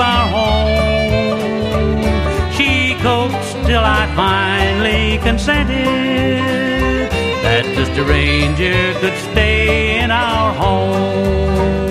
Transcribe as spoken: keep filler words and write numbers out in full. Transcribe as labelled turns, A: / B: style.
A: our home. She coaxed till I finally consented that Mister Ranger could stay in our home.